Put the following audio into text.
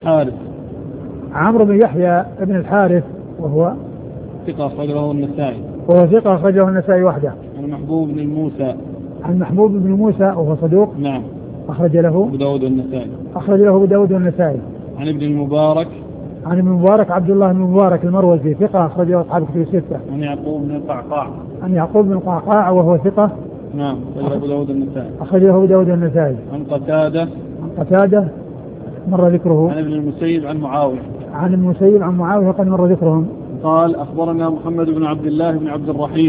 حارث. عمرو بن يحيى بن الحارث وهو ثقة أخرجه النسائي. وهو ثقة أخرجه النسائي وحده. عن محبوب بن موسى. عن محبوب بن موسى وهو صدوق. نعم. أخرج له أبو داود والنسائي. أخرج له أبو داود والنسائي. عن ابن المبارك. عن ابن المبارك عبد الله بن المبارك المروزي ثقة أخرجه أصحاب كتب الستة. عن يعقوب بن القعقاع. عن يعقوب بن القعقاع وهو ثقة. نعم. أخرجه أبو داود والنسائي. أخرجه أبو داود والنسائي. عن قتادة. عن قتادة مر ذكره. عن ابن المسيب عن معاوية. عن المسيب عن معاوية قد مر ذكرهم. قال أخبرنا محمد بن عبد الله بن عبد الرحيم